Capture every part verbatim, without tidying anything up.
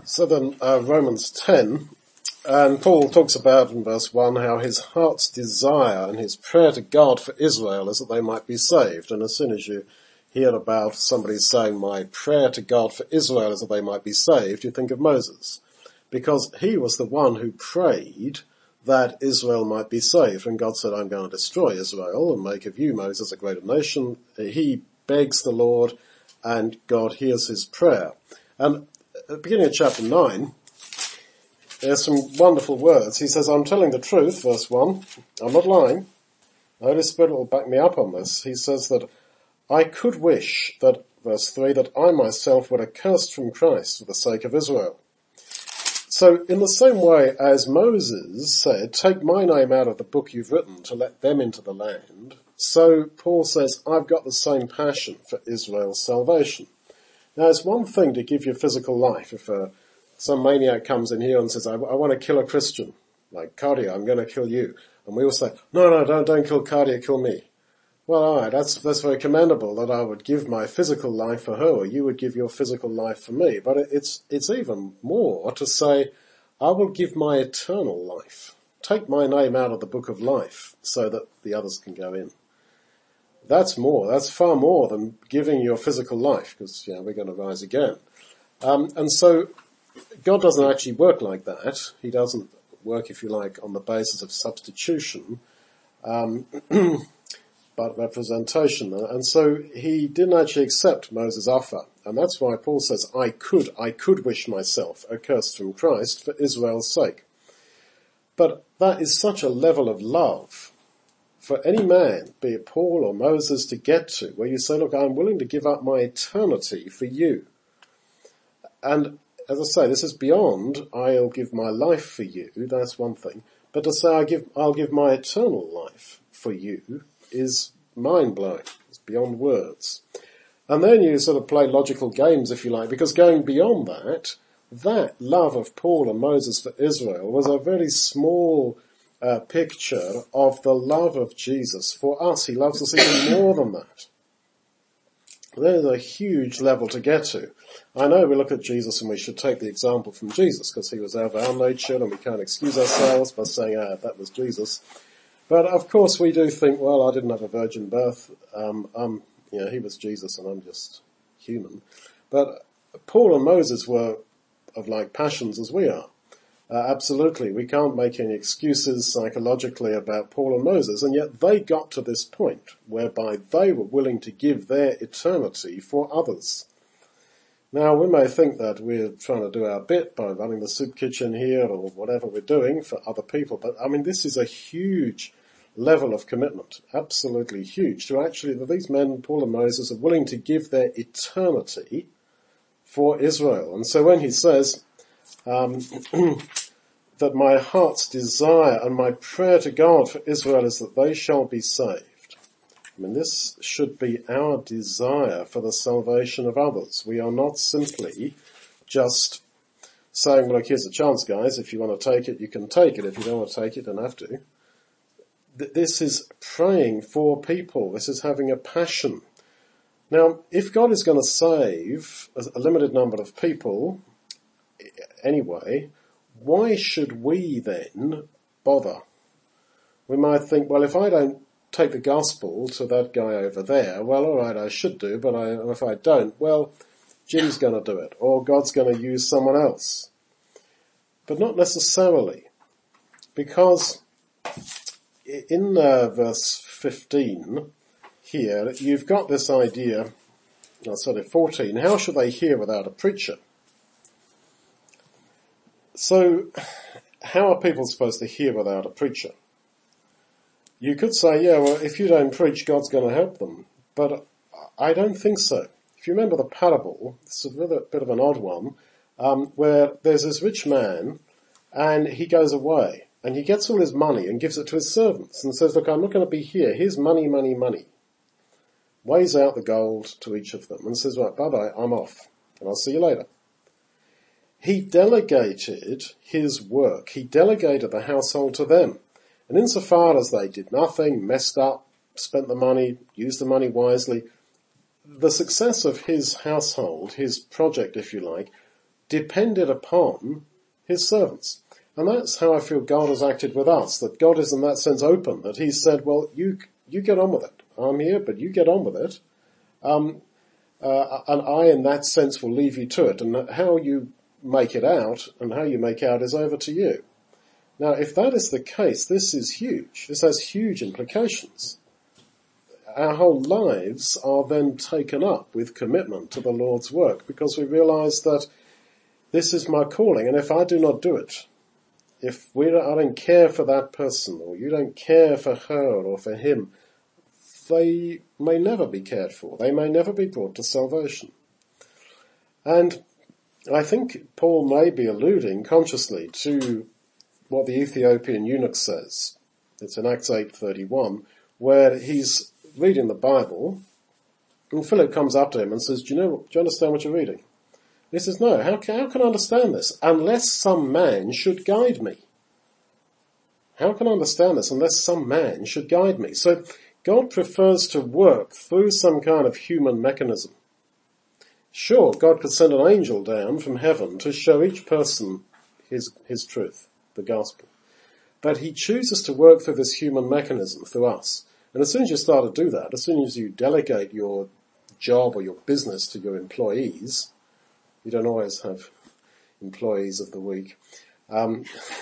So then, uh, Romans ten, and Paul talks about in verse one how his heart's desire and his prayer to God for Israel is that they might be saved. And as soon as you hear about somebody saying, my prayer to God for Israel is that they might be saved, you think of Moses. Because he was the one who prayed that Israel might be saved. When God said, I'm going to destroy Israel and make of you, Moses, a greater nation, he begs the Lord and God hears his prayer. And at the beginning of chapter nine, there's some wonderful words. He says, I'm telling the truth, verse one. I'm not lying. The Holy Spirit will back me up on this. He says that I could wish that, verse three, that I myself were accursed from Christ for the sake of Israel. So in the same way as Moses said, take my name out of the book you've written to let them into the land, so Paul says, I've got the same passion for Israel's salvation. Now it's one thing to give your physical life. If uh, some maniac comes in here and says, I, I want to kill a Christian, like Cardia, I'm going to kill you. And we all say, no, no, don't, don't kill Cardia, kill me. Well, alright, that's, that's very commendable that I would give my physical life for her, or you would give your physical life for me. But it, it's, it's even more to say, I will give my eternal life. Take my name out of the book of life so that the others can go in. That's more, that's far more than giving your physical life, because, you know, we're going to rise again. Um, and so, God doesn't actually work like that. He doesn't work, if you like, on the basis of substitution. Um, but representation. And so he didn't actually accept Moses' offer. And that's why Paul says, I could, I could wish myself accursed from Christ for Israel's sake. But that is such a level of love for any man, be it Paul or Moses, to get to, where you say, look, I'm willing to give up my eternity for you. And as I say, this is beyond, I'll give my life for you, that's one thing. But to say I give, I'll give my eternal life for you is mind-blowing. It's beyond words. And then you sort of play logical games, if you like, because going beyond that, that love of Paul and Moses for Israel was a very small uh, picture of the love of Jesus for us. He loves us even more than that. There's a huge level to get to. I know we look at Jesus and we should take the example from Jesus because he was out of our nature and we can't excuse ourselves by saying, ah, that was Jesus. But of course we do think, well, I didn't have a virgin birth. Um, I'm, you know, he was Jesus and I'm just human. But Paul and Moses were of like passions as we are. Uh, absolutely. We can't make any excuses psychologically about Paul and Moses, and yet they got to this point whereby they were willing to give their eternity for others. Now, we may think that we're trying to do our bit by running the soup kitchen here or whatever we're doing for other people, but I mean, this is a huge level of commitment, absolutely huge, to actually, that these men, Paul and Moses, are willing to give their eternity for Israel. And so when he says, um, that my heart's desire and my prayer to God for Israel is that they shall be saved. I mean, this should be our desire for the salvation of others. We are not simply just saying, well, look, here's a chance, guys. If you want to take it, you can take it. If you don't want to take it, you don't have to. This is praying for people. This is having a passion. Now, if God is going to save a limited number of people anyway, why should we then bother? We might think, well, if I don't take the gospel to that guy over there, well, all right, I should do, but I, if I don't, well, Jim's going to do it, or God's going to use someone else. But not necessarily, because in uh, verse fifteen here, you've got this idea, no, sorry, fourteen, how should they hear without a preacher? So, how are people supposed to hear without a preacher? You could say, yeah, well, if you don't preach, God's going to help them. But I don't think so. If you remember the parable, it's a bit of an odd one, um, where there's this rich man, and he goes away, and he gets all his money and gives it to his servants, and says, look, I'm not going to be here. Here's money, money, money. Weighs out the gold to each of them, and says, right, bye-bye, I'm off, and I'll see you later. He delegated his work. He delegated the household to them. And insofar as they did nothing, messed up, spent the money, used the money wisely, the success of his household, his project, if you like, depended upon his servants. And that's how I feel God has acted with us, that God is in that sense open, that he said, well, you, you get on with it. I'm here, but you get on with it. Um, uh, and I in that sense will leave you to it. And how you make it out and how you make out is over to you. Now, if that is the case, this is huge. This has huge implications. Our whole lives are then taken up with commitment to the Lord's work because we realize that this is my calling, and if I do not do it, if we don't, I don't care for that person, or you don't care for her or for him, they may never be cared for. They may never be brought to salvation. And I think Paul may be alluding consciously to what the Ethiopian eunuch says. It's in Acts eight thirty-one, where he's reading the Bible, and Philip comes up to him and says, do you know, do you understand what you're reading? He says, no, how can, how can I understand this? Unless some man should guide me. How can I understand this unless some man should guide me? So God prefers to work through some kind of human mechanism. Sure, God could send an angel down from heaven to show each person his, his truth, the gospel. But he chooses to work through this human mechanism, through us. And as soon as you start to do that, as soon as you delegate your job or your business to your employees, you don't always have employees of the week, um,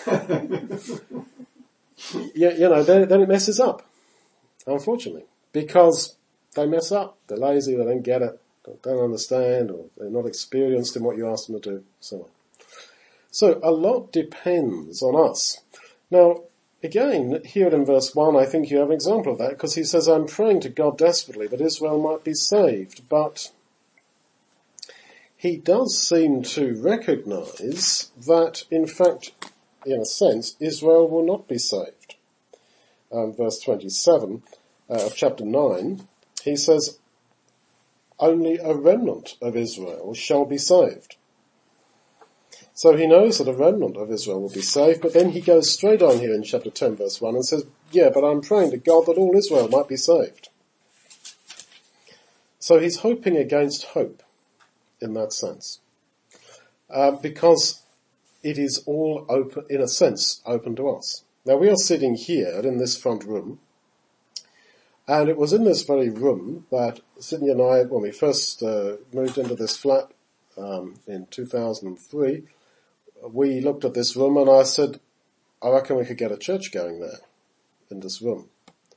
you, you know, then, then it messes up, unfortunately, because they mess up. They're lazy, they don't get it, don't understand, or they're not experienced in what you ask them to do, so on. So a lot depends on us. Now, again, here in verse one, I think you have an example of that, because he says, I'm praying to God desperately that Israel might be saved, but he does seem to recognize that, in fact, in a sense, Israel will not be saved. Um, verse twenty-seven uh, of chapter nine, he says, only a remnant of Israel shall be saved. So he knows that a remnant of Israel will be saved, but then he goes straight on here in chapter ten verse one and says, yeah, but I'm praying to God that all Israel might be saved. So he's hoping against hope in that sense. Uh, because it is all open, in a sense, open to us. Now we are sitting here in this front room, and it was in this very room that Sydney and I, when we first uh, moved into this flat um, in two thousand three, we looked at this room and I said, I reckon we could get a church going there, in this room.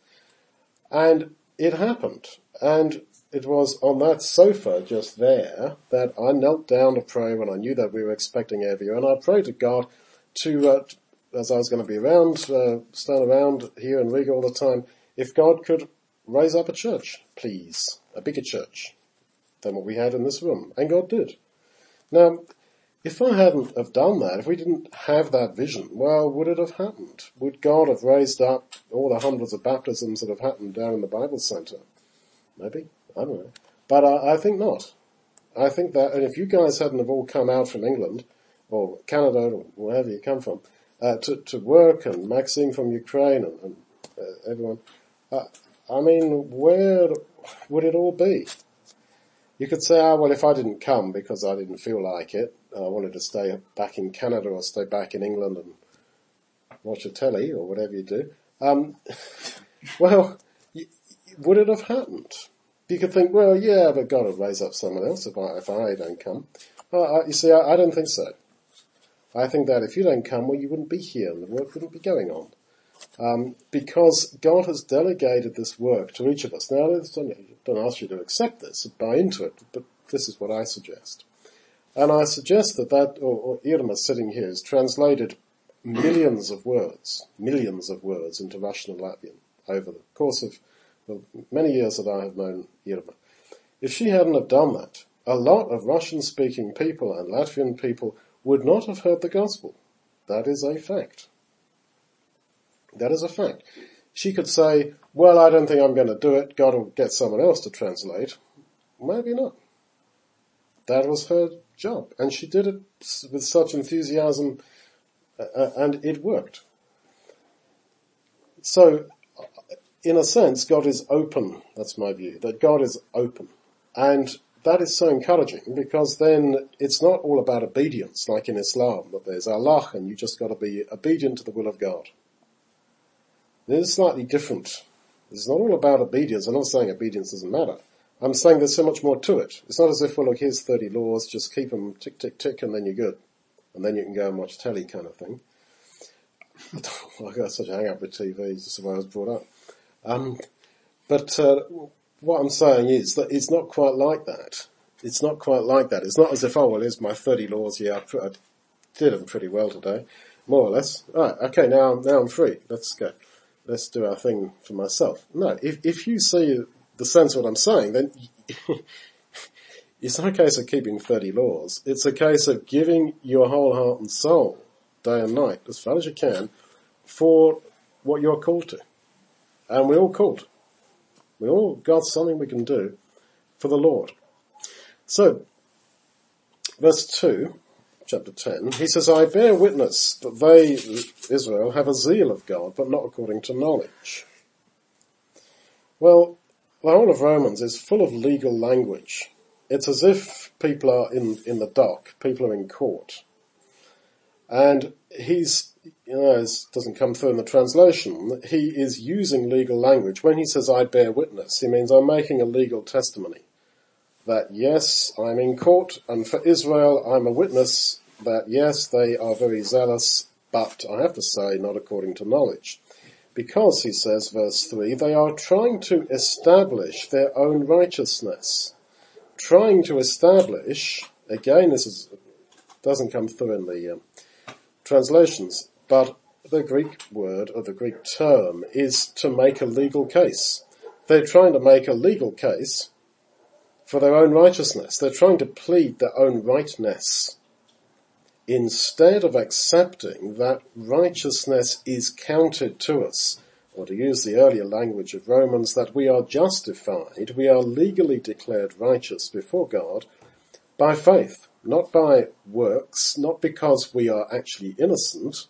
And it happened. And it was on that sofa just there that I knelt down to pray when I knew that we were expecting Evie. And I prayed to God to, uh, as I was going to be around, uh, stand around here in Riga all the time, if God could raise up a church, please, a bigger church than what we had in this room. And God did. Now, if I hadn't have done that, if we didn't have that vision, well, would it have happened? Would God have raised up all the hundreds of baptisms that have happened down in the Bible Center? Maybe. I don't know. But I, I think not. I think that, and if you guys hadn't have all come out from England, or Canada, or wherever you come from, uh, to, to work, and Maxine from Ukraine, and, and uh, everyone, uh, I mean, where would it all be? You could say, oh, well, if I didn't come because I didn't feel like it, I wanted to stay back in Canada or stay back in England and watch a telly or whatever you do, um, well, would it have happened? You could think, well, yeah, but God will raise up someone else if I, if I don't come. Well, I, you see, I, I don't think so. I think that if you don't come, well, you wouldn't be here and the work wouldn't be going on. Um, because God has delegated this work to each of us. Now, I don't, don't ask you to accept this, buy into it, but this is what I suggest. And I suggest that that, or, or Irma sitting here, has translated millions of words, millions of words into Russian and Latvian over the course of the many years that I have known Irma. If she hadn't have done that, a lot of Russian-speaking people and Latvian people would not have heard the gospel. That is a fact. That is a fact. She could say, well, I don't think I'm going to do it. God will get someone else to translate. Maybe not. That was her job. And she did it with such enthusiasm, uh, and it worked. So, in a sense, God is open. That's my view. That God is open. And that is so encouraging, because then it's not all about obedience like in Islam, that there's Allah and you just got to be obedient to the will of God. It is slightly different. It's not all about obedience. I'm not saying obedience doesn't matter. I'm saying there's so much more to it. It's not as if, well, look, here's thirty laws, just keep them tick, tick, tick, and then you're good. And then you can go and watch telly kind of thing. I got such a hang up with T V, it's just the way I was brought up. Um, but uh, what I'm saying is that it's not quite like that. It's not quite like that. It's not as if, oh, well, here's my thirty laws, yeah, I, I did them pretty well today, more or less. All right, okay, now, now I'm free. Let's go. Let's do our thing for myself. No, if, if you see the sense of what I'm saying, then it's not a case of keeping thirty laws. It's a case of giving your whole heart and soul, day and night, as far as you can, for what you're called to. And we're all called. We all got something we can do for the Lord. So, verse two, chapter ten, he says, I bear witness that they, Israel, have a zeal of God, but not according to knowledge. Well, the whole of Romans is full of legal language. It's as if people are in, in the dock, people are in court. And he's, you know, it doesn't come through in the translation, he is using legal language. When he says, I bear witness, he means I'm making a legal testimony. That yes, I'm in court, and for Israel, I'm a witness that yes, they are very zealous, but I have to say, not according to knowledge. Because, he says, verse three, they are trying to establish their own righteousness. Trying to establish, again, this is, doesn't come through in the um, translations, but the Greek word, or the Greek term, is to make a legal case. They're trying to make a legal case for their own righteousness. They're trying to plead their own rightness, instead of accepting that righteousness is counted to us, or to use the earlier language of Romans, that we are justified, we are legally declared righteous before God by faith, not by works, not because we are actually innocent,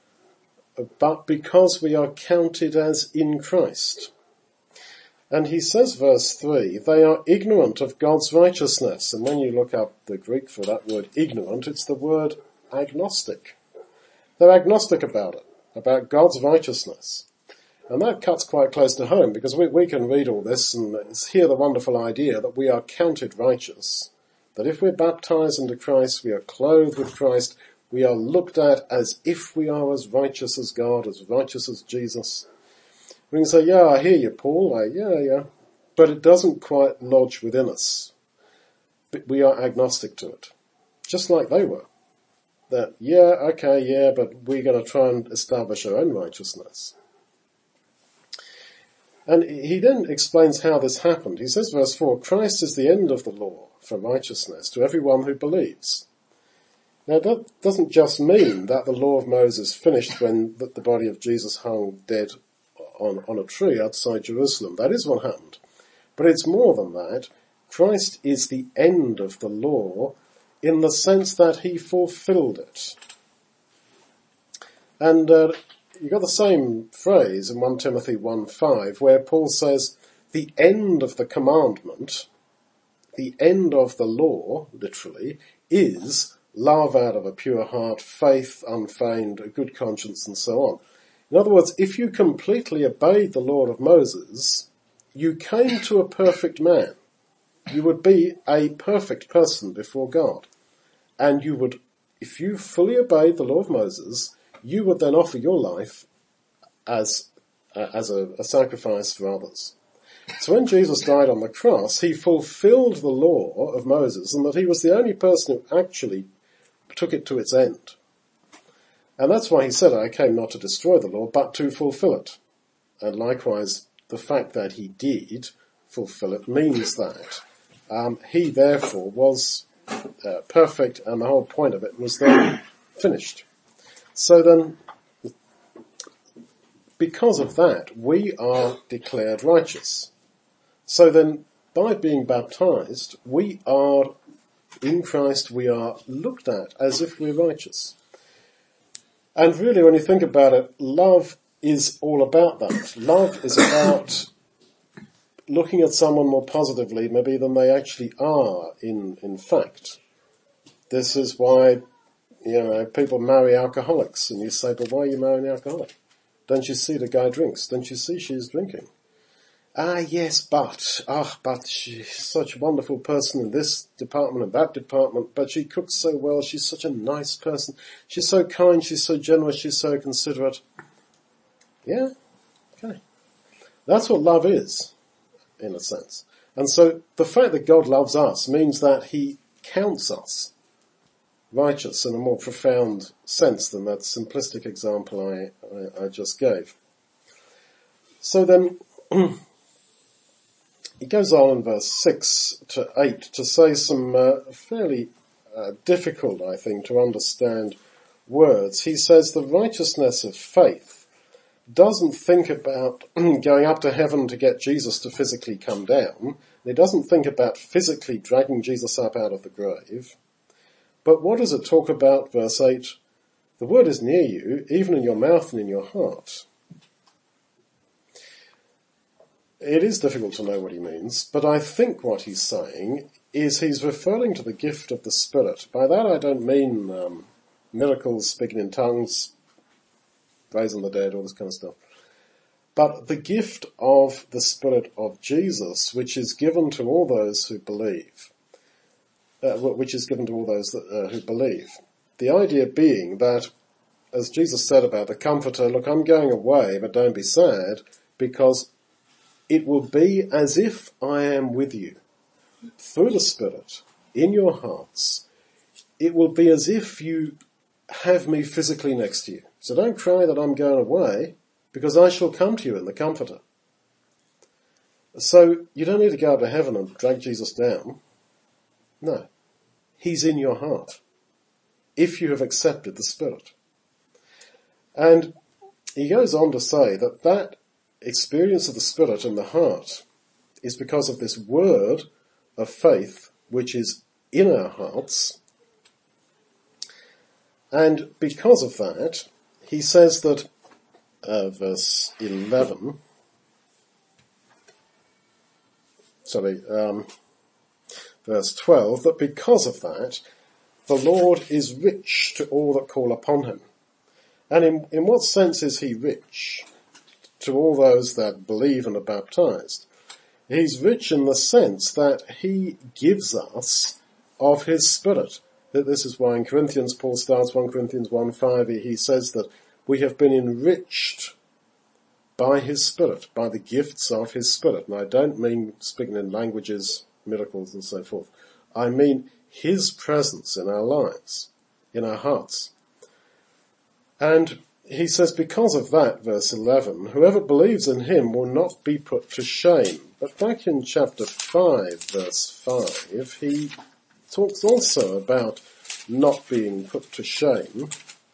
but because we are counted as in Christ. And he says, verse three, they are ignorant of God's righteousness. And when you look up the Greek for that word ignorant, it's the word agnostic. They're agnostic about it, about God's righteousness. And that cuts quite close to home, because we, we can read all this and hear the wonderful idea that we are counted righteous. That if we're baptized into Christ, we are clothed with Christ, we are looked at as if we are as righteous as God, as righteous as Jesus. We can say, yeah, I hear you, Paul. I, yeah, yeah. But it doesn't quite lodge within us. But we are agnostic to it. Just like they were. That, yeah, okay, yeah, but we're going to try and establish our own righteousness. And he then explains how this happened. He says, verse four, Christ is the end of the law for righteousness to everyone who believes. Now, that doesn't just mean that the law of Moses finished when the body of Jesus hung dead on, on a tree outside Jerusalem. That is what happened. But it's more than that. Christ is the end of the law in the sense that he fulfilled it. And uh, you got the same phrase in First Timothy one five where Paul says, the end of the commandment, the end of the law, literally, is love out of a pure heart, faith unfeigned, a good conscience, and so on. In other words, if you completely obeyed the law of Moses, you came to a perfect man. You would be a perfect person before God. And you would, if you fully obeyed the law of Moses, you would then offer your life as, uh, as a, a sacrifice for others. So when Jesus died on the cross, he fulfilled the law of Moses, and that he was the only person who actually took it to its end. And that's why he said, I came not to destroy the law, but to fulfill it. And likewise, the fact that he did fulfill it means that um, he therefore was uh, perfect, and the whole point of it was then finished. So then, because of that, we are declared righteous. So then, by being baptized, we are, in Christ, we are looked at as if we're righteous. And really, when you think about it, love is all about that. Love is about looking at someone more positively maybe than they actually are in, in fact. This is why, you know, people marry alcoholics, and you say, but why are you marrying an alcoholic? Don't you see the guy drinks? Don't you see she's drinking? Ah, yes, but, ah, but she's such a wonderful person in this department and that department, but she cooks so well, she's such a nice person, she's so kind, she's so generous, she's so considerate. Yeah, okay. That's what love is, in a sense. And so the fact that God loves us means that he counts us righteous in a more profound sense than that simplistic example I, I, I just gave. So then, he goes on in verse six to eight to say some uh, fairly uh, difficult, I think, to understand words. He says the righteousness of faith doesn't think about going up to heaven to get Jesus to physically come down. It doesn't think about physically dragging Jesus up out of the grave. But what does it talk about, verse eight? The word is near you, even in your mouth and in your heart. It is difficult to know what he means, but I think what he's saying is he's referring to the gift of the Spirit. By that I don't mean um, miracles, speaking in tongues, raising the dead, all this kind of stuff. But the gift of the Spirit of Jesus, which is given to all those who believe, uh, which is given to all those that, uh, who believe. The idea being that, as Jesus said about the Comforter, look, I'm going away, but don't be sad, because it will be as if I am with you through the Spirit in your hearts. It will be as if you have me physically next to you. So don't cry that I'm going away, because I shall come to you in the Comforter. So you don't need to go up to heaven and drag Jesus down. No. He's in your heart, if you have accepted the Spirit. And he goes on to say that that experience of the Spirit in the heart is because of this word of faith which is in our hearts. And because of that, he says that, uh, verse eleven, sorry, um, verse twelve, that because of that, the Lord is rich to all that call upon him. And in, in what sense is he rich? To all those that believe and are baptized. He's rich in the sense that he gives us of his Spirit. This is why in Corinthians, Paul starts First Corinthians one five, he says that we have been enriched by his Spirit, by the gifts of his Spirit. And I don't mean speaking in languages, miracles and so forth. I mean his presence in our lives, in our hearts. And he says, because of that, verse eleven, whoever believes in him will not be put to shame. But back in chapter five, verse five, he talks also about not being put to shame.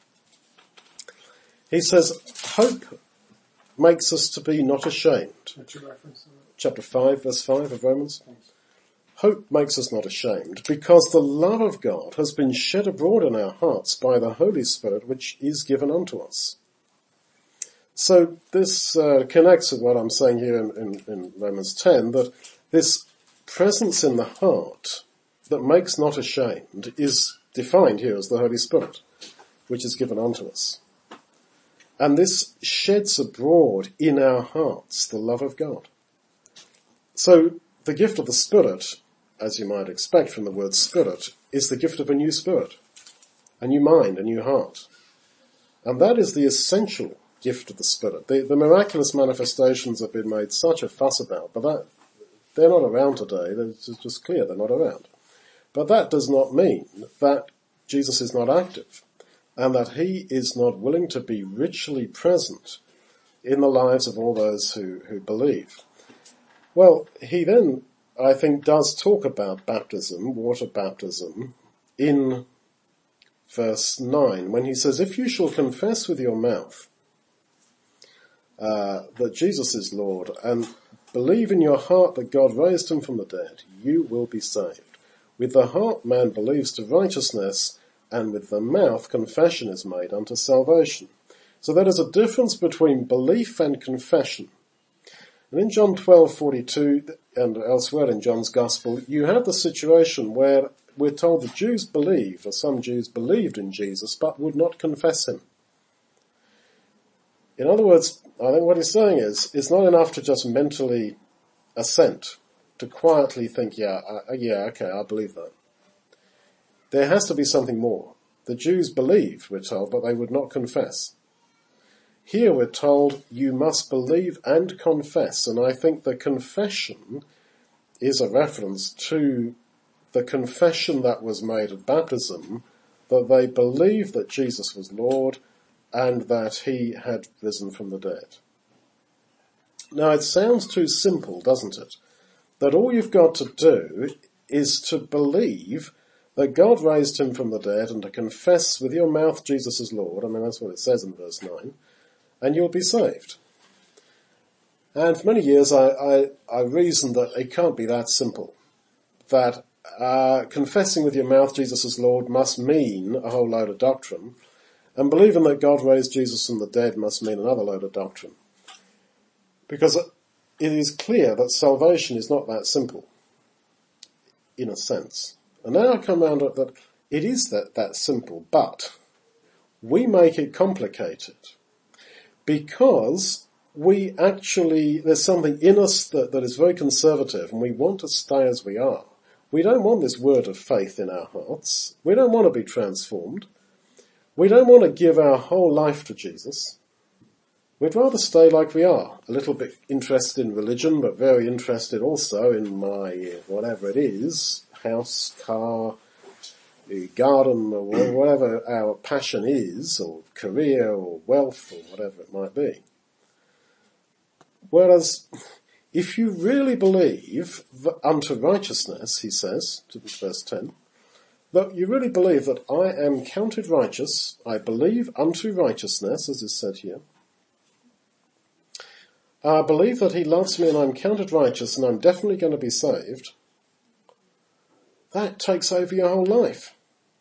He says, hope makes us to be not ashamed. What's your reference? Chapter five, verse five of Romans. Thanks. Hope makes us not ashamed, because the love of God has been shed abroad in our hearts by the Holy Spirit, which is given unto us. So this uh, connects with what I'm saying here in, in, in Romans ten, that this presence in the heart that makes not ashamed is defined here as the Holy Spirit, which is given unto us. And this sheds abroad in our hearts the love of God. So the gift of the Spirit, as you might expect from the word Spirit, is the gift of a new spirit, a new mind, a new heart. And that is the essential gift of the Spirit. The, the miraculous manifestations have been made such a fuss about, but that, they're not around today. It's just clear they're not around. But that does not mean that Jesus is not active and that he is not willing to be richly present in the lives of all those who, who believe. Well, he then, I think, does talk about baptism, water baptism, in verse nine, when he says, if you shall confess with your mouth uh, that Jesus is Lord and believe in your heart that God raised him from the dead, you will be saved. With the heart man believes to righteousness, and with the mouth confession is made unto salvation. So there is a difference between belief and confession. And in John twelve forty-two and elsewhere in John's Gospel, you have the situation where we're told the Jews believed, or some Jews believed in Jesus, but would not confess him. In other words, I think what he's saying is, it's not enough to just mentally assent, to quietly think, yeah, uh, yeah, okay, I believe that. There has to be something more. The Jews believed, we're told, but they would not confess. Here we're told you must believe and confess, and I think the confession is a reference to the confession that was made at baptism, that they believed that Jesus was Lord and that he had risen from the dead. Now it sounds too simple, doesn't it? That all you've got to do is to believe that God raised him from the dead and to confess with your mouth Jesus is Lord. I mean, that's what it says in verse nine. And you'll be saved. And for many years I, I, I reasoned that it can't be that simple. That uh, confessing with your mouth Jesus is Lord must mean a whole load of doctrine. And believing that God raised Jesus from the dead must mean another load of doctrine. Because it is clear that salvation is not that simple, in a sense. And now I come around to that it is that, that simple, but we make it complicated. Because we actually, there's something in us that, that is very conservative and we want to stay as we are. We don't want this word of faith in our hearts. We don't want to be transformed. We don't want to give our whole life to Jesus. We'd rather stay like we are, a little bit interested in religion, but very interested also in my, whatever it is, house, car, garden, or whatever our passion is, or career, or wealth, or whatever it might be. Whereas, if you really believe that unto righteousness, he says, to verse ten, that you really believe that I am counted righteous, I believe unto righteousness, as is said here, I believe that he loves me and I'm counted righteous and I'm definitely going to be saved, that takes over your whole life.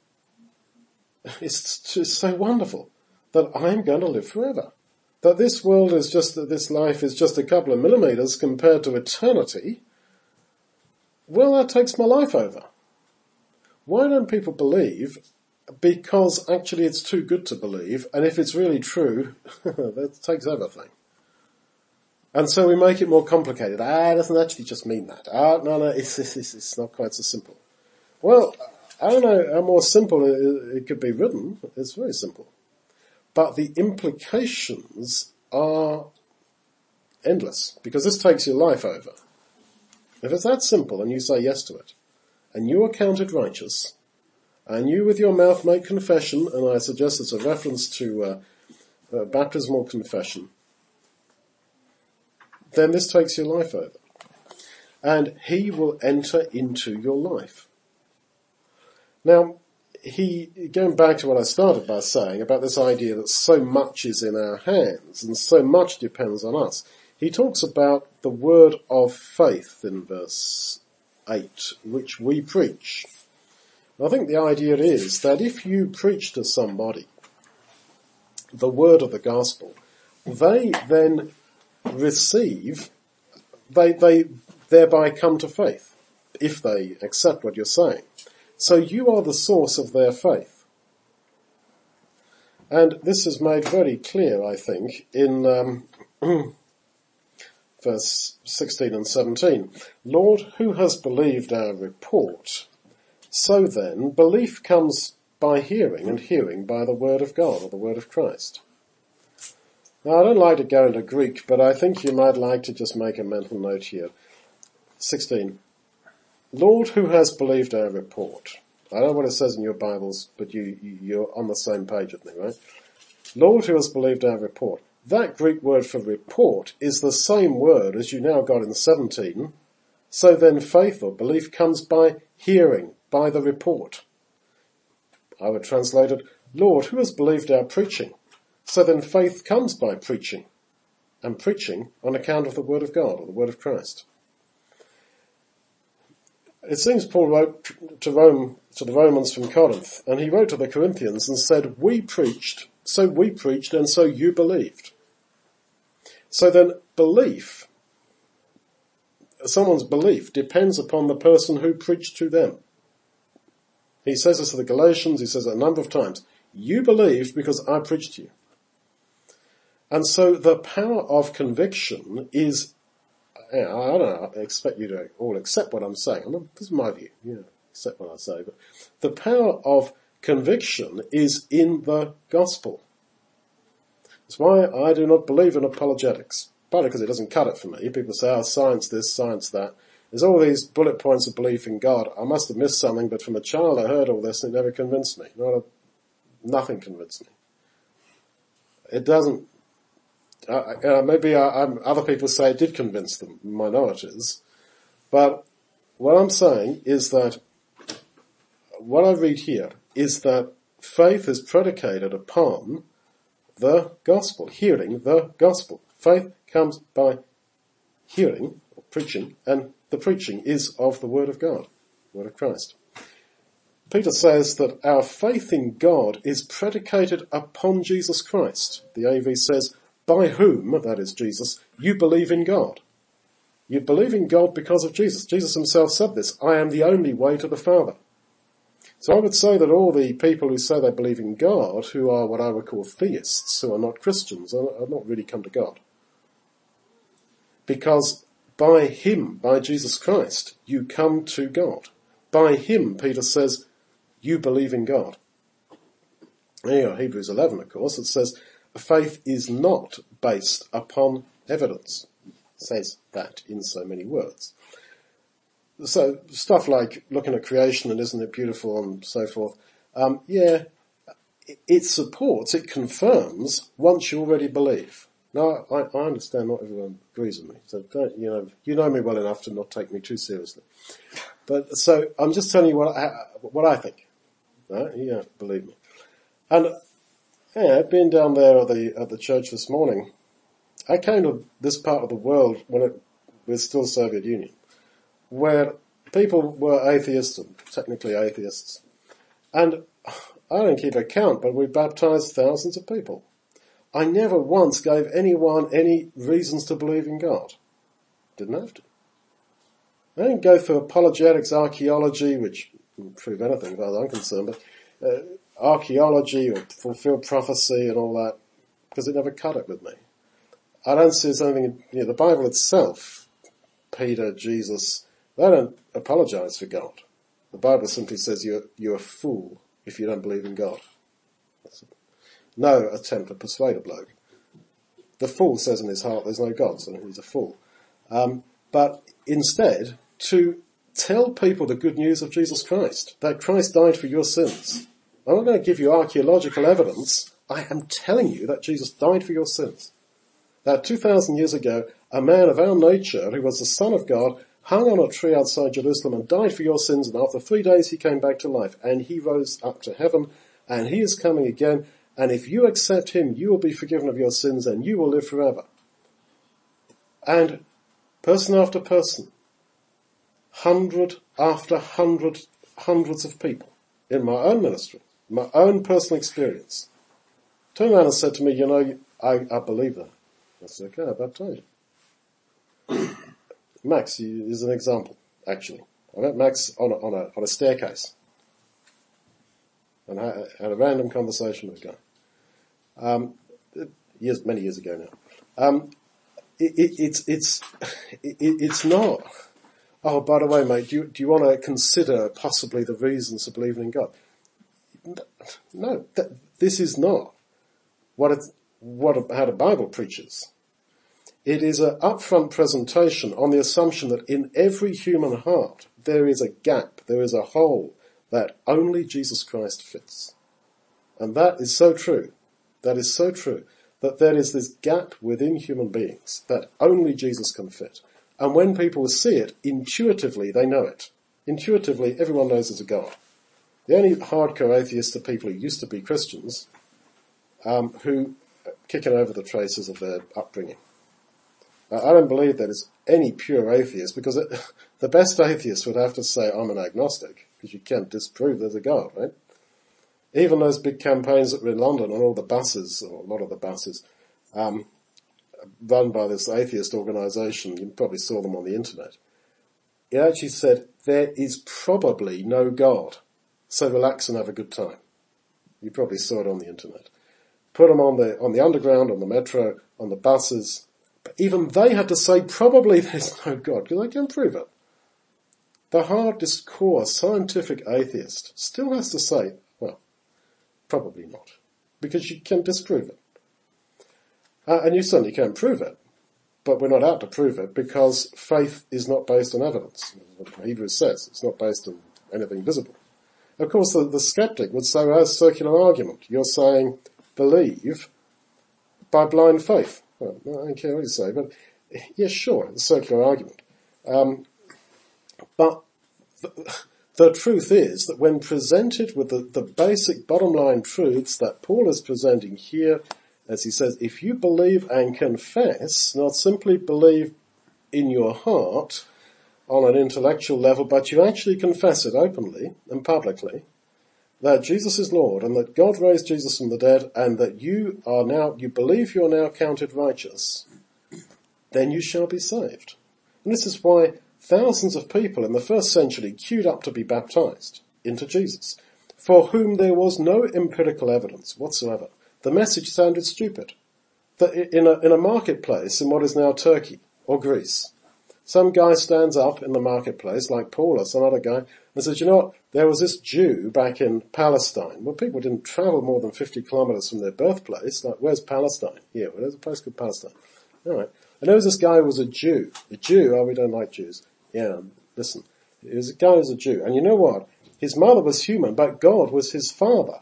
It's just so wonderful that I'm going to live forever. That this world is just, that this life is just a couple of millimeters compared to eternity. Well, that takes my life over. Why don't people believe? Because actually it's too good to believe, and if it's really true, that takes everything. And so we make it more complicated. Ah, it doesn't actually just mean that. Ah, no, no, it's, it's, it's not quite so simple. Well, I don't know how more simple it, it could be written. It's very simple. But the implications are endless, because this takes your life over. If it's that simple and you say yes to it, and you are counted righteous, and you with your mouth make confession, and I suggest it's a reference to uh, uh, baptismal confession, then this takes your life over. And he will enter into your life. Now, he, going back to what I started by saying about this idea that so much is in our hands and so much depends on us, he talks about the word of faith in verse eight, which we preach. I think the idea is that if you preach to somebody the word of the gospel, they then receive, they, they thereby come to faith, if they accept what you're saying. So you are the source of their faith. And this is made very clear, I think, in um, verse sixteen and seventeen. Lord, who has believed our report? So then, belief comes by hearing, and hearing by the word of God, or the word of Christ. Now, I don't like to go into Greek, but I think you might like to just make a mental note here. sixteen. Lord, who has believed our report? I don't know what it says in your Bibles, but you, you're on the same page with me, right? Lord, who has believed our report. That Greek word for report is the same word as you now got in seventeen. So then faith or belief comes by hearing, by the report. I would translate it, Lord, who has believed our preaching? So then faith comes by preaching, and preaching on account of the word of God, or the word of Christ. It seems Paul wrote to Rome, to the Romans from Corinth, and he wrote to the Corinthians and said, we preached, so we preached, and so you believed. So then belief someone's belief depends upon the person who preached to them. He says this to the Galatians, he says it a number of times. You believed because I preached to you. And so the power of conviction is, I don't know, I expect you to all accept what I'm saying. I'm not, this is my view, you know, accept what I say. But the power of conviction is in the gospel. That's why I do not believe in apologetics. Partly because it doesn't cut it for me. People say, oh, science this, science that. There's all these bullet points of belief in God. I must have missed something, but from a child I heard all this and it never convinced me. Not a, nothing convinced me. It doesn't, uh, uh, maybe I, I'm, other people say it did convince them, minorities. But what I'm saying is that, what I read here is that faith is predicated upon the gospel, hearing the gospel. Faith comes by hearing, or preaching, and the preaching is of the word of God, word of Christ. Peter says that our faith in God is predicated upon Jesus Christ. The A V says, by whom, that is Jesus, you believe in God. You believe in God because of Jesus. Jesus himself said this, I am the only way to the Father. So I would say that all the people who say they believe in God, who are what I would call theists, who are not Christians, are not really come to God. Because by him, by Jesus Christ, you come to God. By him, Peter says, you believe in God. Here, Hebrews eleven, of course, it says, faith is not based upon evidence. It says that in so many words. So stuff like looking at creation and isn't it beautiful and so forth, um, yeah, it supports, it confirms once you already believe. Now, I, I understand not everyone agrees with me, so don't, you know, you know me well enough to not take me too seriously. But, so, I'm just telling you what I, what I think. Right? You have to believe me. And, yeah, being down there at the, at the church this morning, I came to this part of the world when it was still Soviet Union, where people were atheists, and technically atheists. And I don't keep account, but we baptized thousands of people. I never once gave anyone any reasons to believe in God. Didn't have to. I didn't go through apologetics, archaeology, which wouldn't prove anything as far as I'm concerned, but uh, archaeology or fulfilled prophecy and all that, because it never cut it with me. I don't see there's anything, you know, the Bible itself, Peter, Jesus, they don't apologize for God. The Bible simply says you're, you're a fool if you don't believe in God. That's it. No attempt to persuade a bloke. The fool says in his heart there's no God, so he's a fool. Um, but instead, to tell people the good news of Jesus Christ, that Christ died for your sins. I'm not going to give you archaeological evidence. I am telling you that Jesus died for your sins. That two thousand years ago, a man of our nature, who was the Son of God, hung on a tree outside Jerusalem and died for your sins, and after three days he came back to life, and he rose up to heaven, and he is coming again. And if you accept him, you will be forgiven of your sins and you will live forever. And person after person, hundred after hundred, hundreds of people in my own ministry, my own personal experience, turned around and said to me, you know, I, I believe that. I said, okay, I baptize you. Max is an example, actually. I met Max on a, on a, on a staircase. And I had a random conversation with a guy. Um, years, many years ago now. Um, it, it, it's, it's, it, it's not, oh, by the way, mate, do you, do you want to consider possibly the reasons for believing in God? No, th- this is not what it, what, how the Bible preaches. It is an upfront presentation on the assumption that in every human heart there is a gap, there is a hole that only Jesus Christ fits. And that is so true. That is so true. That there is this gap within human beings that only Jesus can fit. And when people see it, intuitively they know it. Intuitively, everyone knows there's a God. The only hardcore atheists are people who used to be Christians, um, who are kicking over the traces of their upbringing. Uh, I don't believe there is any pure atheist, because it, the best atheist would have to say, I'm an agnostic, because you can't disprove there's a God, right? Even those big campaigns that were in London on all the buses, or a lot of the buses, um, run by this atheist organisation, you probably saw them on the internet. It actually said, there is probably no God, so relax and have a good time. You probably saw it on the internet. Put them on the, on the underground, on the metro, on the buses. But even they had to say probably there's no God, because they can prove it. The hardcore scientific atheist still has to say, well, probably not, because you can disprove it. Uh, and you certainly can prove it, but we're not out to prove it because faith is not based on evidence. What Hebrews says, it's not based on anything visible. Of course, the, the skeptic would say, well, that's a circular argument. You're saying believe by blind faith. Well, I don't care what you say, but yes, yeah, sure, it's a circular argument. Um, but the, the truth is that when presented with the, the basic bottom line truths that Paul is presenting here, as he says, if you believe and confess, not simply believe in your heart on an intellectual level, but you actually confess it openly and publicly, that Jesus is Lord and that God raised Jesus from the dead and that you are now, you believe you are now counted righteous, then you shall be saved. And this is why thousands of people in the first century queued up to be baptized into Jesus, for whom there was no empirical evidence whatsoever. The message sounded stupid. That in a, in a marketplace in what is now Turkey or Greece, some guy stands up in the marketplace, like Paul or some other guy, and says, you know what, there was this Jew back in Palestine. Well, people didn't travel more than fifty kilometers from their birthplace. Like, where's Palestine? Here, well, there's a place called Palestine. All right. And there was this guy who was a Jew. A Jew, oh, we don't like Jews. Yeah, listen. It was a guy who was a Jew. And you know what? His mother was human, but God was his father.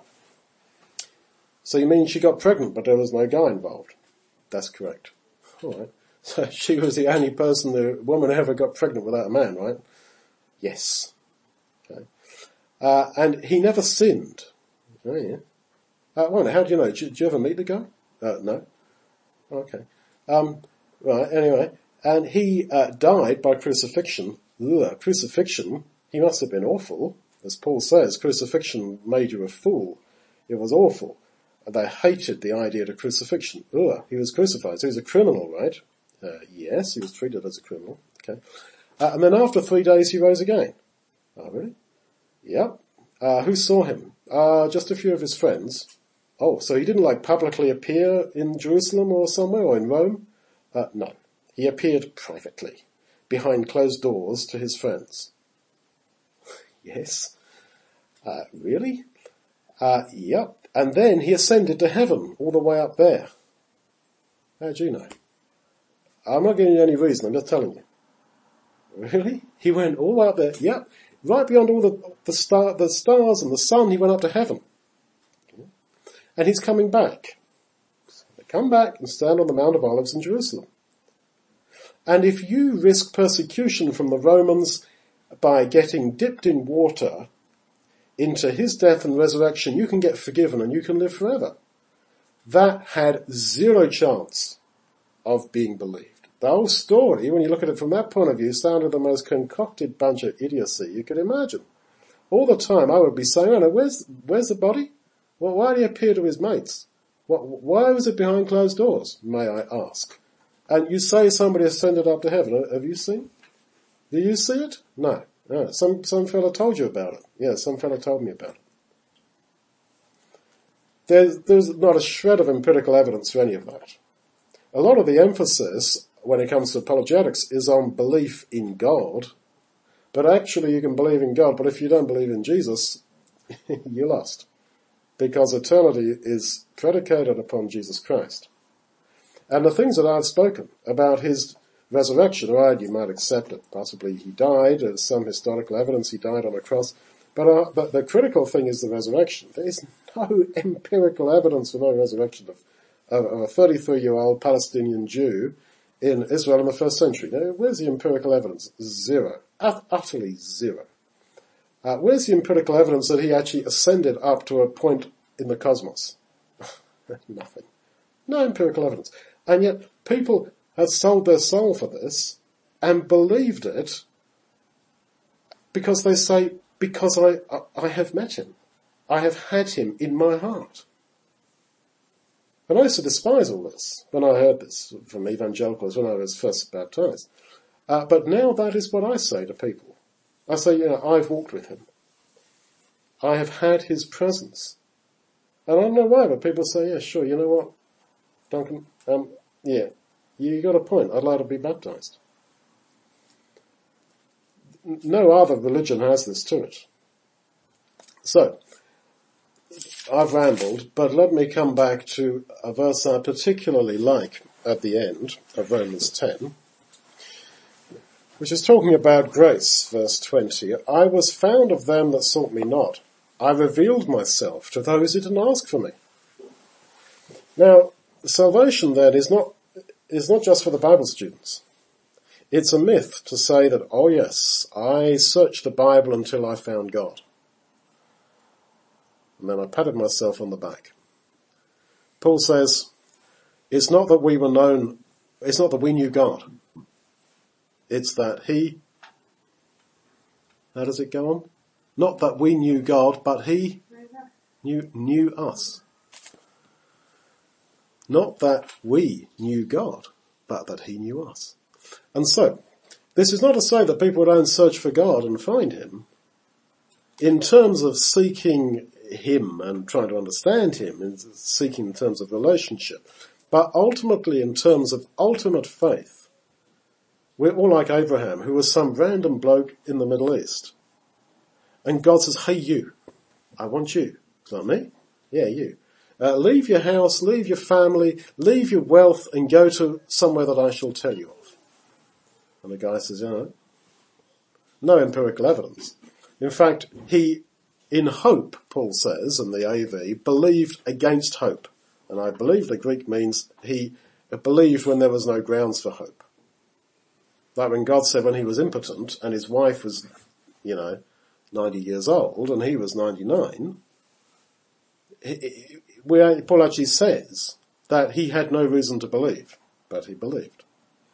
So you mean she got pregnant, but there was no guy involved? That's correct. All right. So she was the only person, the woman ever got pregnant without a man, right? Yes. Okay. Uh, and he never sinned. Oh, yeah. Uh, well, how do you know? Did you, did you ever meet the guy? Uh, no. Okay. Um, right, anyway. And he uh, died by crucifixion. Ugh, crucifixion, he must have been awful. As Paul says, crucifixion made you a fool. It was awful. They hated the idea of crucifixion. Ugh, he was crucified. So he was a criminal, right? Uh, yes, he was treated as a criminal. Okay. Uh, and then after three days he rose again. Oh, really? Yep. Uh, who saw him? Uh, just a few of his friends. Oh, so he didn't like publicly appear in Jerusalem or somewhere or in Rome? Uh, no. He appeared privately, behind closed doors to his friends. Yes. Uh, really? Uh, yep. And then he ascended to heaven, all the way up there. How do you know? I'm not giving you any reason, I'm just telling you. Really? He went all the way up there, yep. Right beyond all the, the, star, the stars and the sun, he went up to heaven. And he's coming back. So they come back and stand on the Mount of Olives in Jerusalem. And if you risk persecution from the Romans by getting dipped in water into his death and resurrection, you can get forgiven and you can live forever. That had zero chance of being believed. The whole story, when you look at it from that point of view, sounded the most concocted bunch of idiocy you could imagine. All the time I would be saying, oh no, where's, where's the body? Well, why did he appear to his mates? What, why was it behind closed doors, may I ask? And you say somebody ascended up to heaven. Have you seen? Do you see it? No. no. Some, some fella told you about it. Yeah, some fella told me about it. There's, there's not a shred of empirical evidence for any of that. A lot of the emphasis when it comes to apologetics is on belief in God, but actually you can believe in God, but if you don't believe in Jesus, you're lost. Because eternity is predicated upon Jesus Christ. And the things that I've spoken about his resurrection, right, you might accept it. Possibly he died, there's some historical evidence he died on a cross, but, uh, but the critical thing is the resurrection. There is no empirical evidence for no resurrection of, of, of a thirty-three-year-old Palestinian Jew in Israel in the first century. Now, where's the empirical evidence? Zero. Ut- utterly zero. Uh, where's the empirical evidence that he actually ascended up to a point in the cosmos? Nothing. No empirical evidence. And yet people have sold their soul for this and believed it because they say, because I, I, I have met him. I have had him in my heart. And I used to despise all this when I heard this from evangelicals when I was first baptized. Uh, but now that is what I say to people. I say, you know, I've walked with him. I have had his presence. And I don't know why, but people say, yeah, sure, you know what, Duncan, um, yeah, you got a point. I'd like to be baptized. No other religion has this to it. So, I've rambled, but let me come back to a verse I particularly like at the end of Romans ten, which is talking about grace, verse twenty. I was found of them that sought me not. I revealed myself to those who didn't ask for me. Now, salvation then is not, is not just for the Bible students. It's a myth to say that, oh yes, I searched the Bible until I found God. And then I patted myself on the back. Paul says, it's not that we were known, it's not that we knew God. It's that he, how does it go on? Not that we knew God, but he knew, knew us. Not that we knew God, but that he knew us. And so, this is not to say that people don't search for God and find him. In terms of seeking him and trying to understand him, and seeking in terms of relationship, but ultimately in terms of ultimate faith, we're all like Abraham, who was some random bloke in the Middle East. And God says, hey you, I want you. Is that me? Yeah, you. Uh, leave your house, leave your family, leave your wealth and go to somewhere that I shall tell you of. And the guy says, you know, no empirical evidence. In fact, he, in hope, Paul says, in the A V, believed against hope. And I believe the Greek means he believed when there was no grounds for hope. Like when God said when he was impotent and his wife was, you know, ninety years old and he was ninety-nine, he, he, we, Paul actually says that he had no reason to believe, but he believed.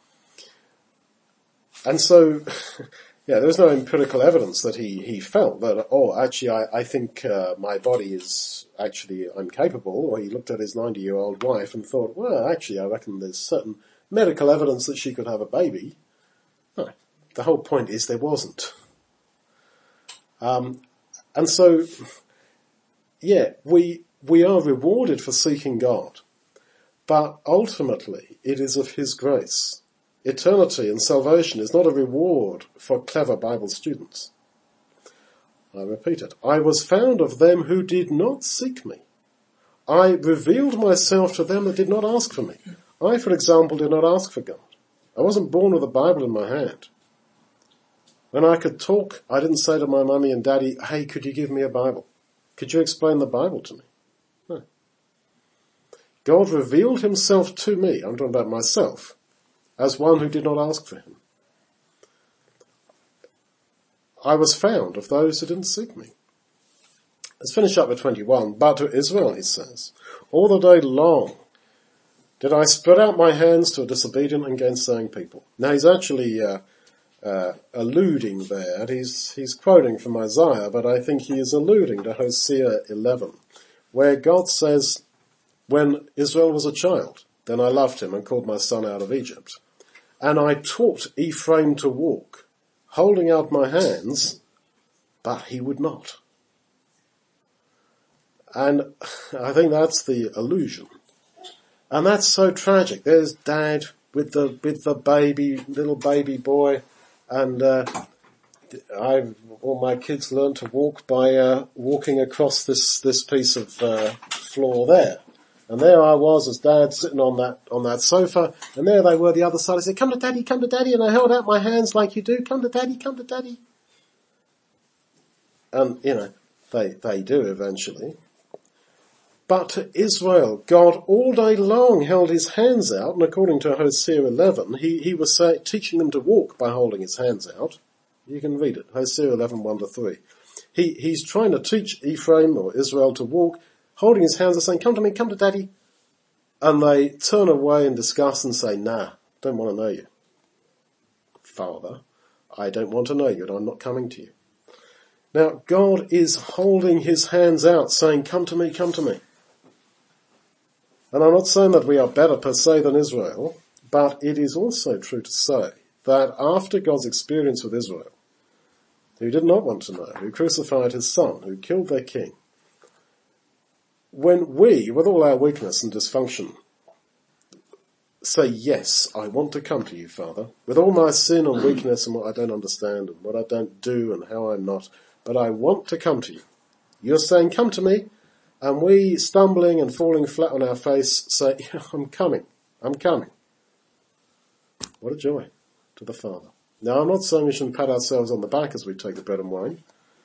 And so, yeah, there was no empirical evidence that he, he felt that, oh, actually I, I think uh, my body is actually, I'm capable, or he looked at his ninety-year-old wife and thought, well, actually I reckon there's certain medical evidence that she could have a baby. No, the whole point is there wasn't. Um, and so, yeah, we, we are rewarded for seeking God, but ultimately it is of his grace. Eternity and salvation is not a reward for clever Bible students. I repeat it. I was found of them who did not seek me. I revealed myself to them that did not ask for me. I, for example, did not ask for God. I wasn't born with a Bible in my hand. When I could talk, I didn't say to my mummy and daddy, hey, could you give me a Bible? Could you explain the Bible to me? No. God revealed himself to me, I'm talking about myself, as one who did not ask for him. I was found of those who didn't seek me. Let's finish up with twenty-one. But to Israel, he says, all the day long did I spread out my hands to a disobedient and gainsaying people. Now he's actually uh, uh, alluding there, and he's, he's quoting from Isaiah, but I think he is alluding to Hosea eleven, where God says, when Israel was a child, then I loved him and called my son out of Egypt. And I taught Ephraim to walk, holding out my hands, but he would not. And I think that's the allusion. And that's so tragic. There's dad with the, with the baby, little baby boy, and, uh, I've, all my kids learned to walk by, uh, walking across this, this piece of, uh, floor there. And there I was as dad sitting on that, on that sofa, and there they were the other side. I said, come to daddy, come to daddy, and I held out my hands like you do, come to daddy, come to daddy. And, you know, they, they do eventually. But to Israel, God all day long held his hands out, and according to Hosea eleven, he, he was say, teaching them to walk by holding his hands out. You can read it, Hosea eleven, one to three. He, he's trying to teach Ephraim or Israel to walk, holding his hands and saying, come to me, come to daddy. And they turn away in disgust and say, nah, don't want to know you. Father, I don't want to know you and I'm not coming to you. Now, God is holding his hands out saying, come to me, come to me. And I'm not saying that we are better per se than Israel, but it is also true to say that after God's experience with Israel, who did not want to know, who crucified his son, who killed their king, when we, with all our weakness and dysfunction, say, yes, I want to come to you, Father, with all my sin and weakness and what I don't understand and what I don't do and how I'm not, but I want to come to you. You're saying, come to me, and we, stumbling and falling flat on our face, say, yeah, I'm coming, I'm coming. What a joy to the Father. Now, I'm not saying we shouldn't pat ourselves on the back as we take the bread and wine.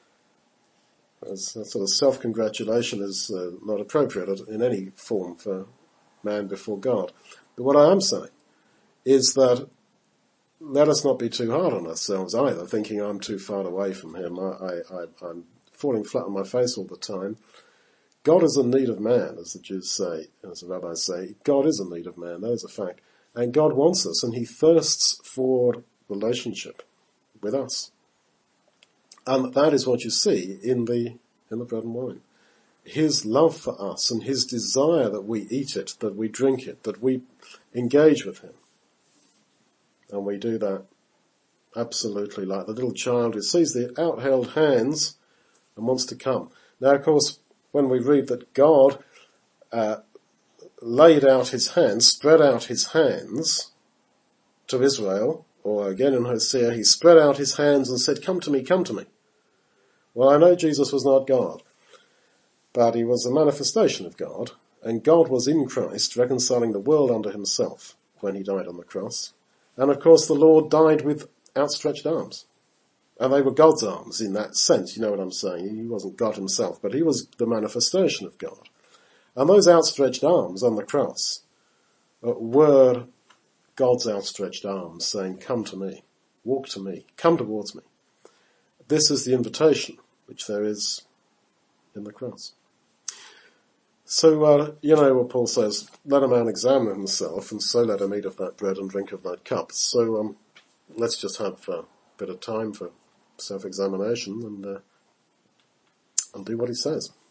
As that sort of self-congratulation is uh, not appropriate in any form for man before God. But what I am saying is that let us not be too hard on ourselves either, thinking I'm too far away from him. I, I, I, I'm falling flat on my face all the time. God is in need of man, as the Jews say, as the rabbis say. God is in need of man, that is a fact. And God wants us, and he thirsts for relationship with us. And that is what you see in the, in the bread and wine. His love for us and his desire that we eat it, that we drink it, that we engage with him. And we do that absolutely like the little child who sees the outheld hands and wants to come. Now, of course, when we read that God uh, laid out his hands, spread out his hands to Israel, or again in Hosea, he spread out his hands and said, come to me, come to me. Well, I know Jesus was not God, but he was a manifestation of God, and God was in Christ reconciling the world unto himself when he died on the cross. And of course the Lord died with outstretched arms. And they were God's arms in that sense, you know what I'm saying. He wasn't God himself, but he was the manifestation of God. And those outstretched arms on the cross uh, were God's outstretched arms saying, come to me, walk to me, come towards me. This is the invitation which there is in the cross. So, uh, you know what Paul says, let a man examine himself, and so let him eat of that bread and drink of that cup. So, um, let's just have a bit of time for self-examination and, uh, and do what he says.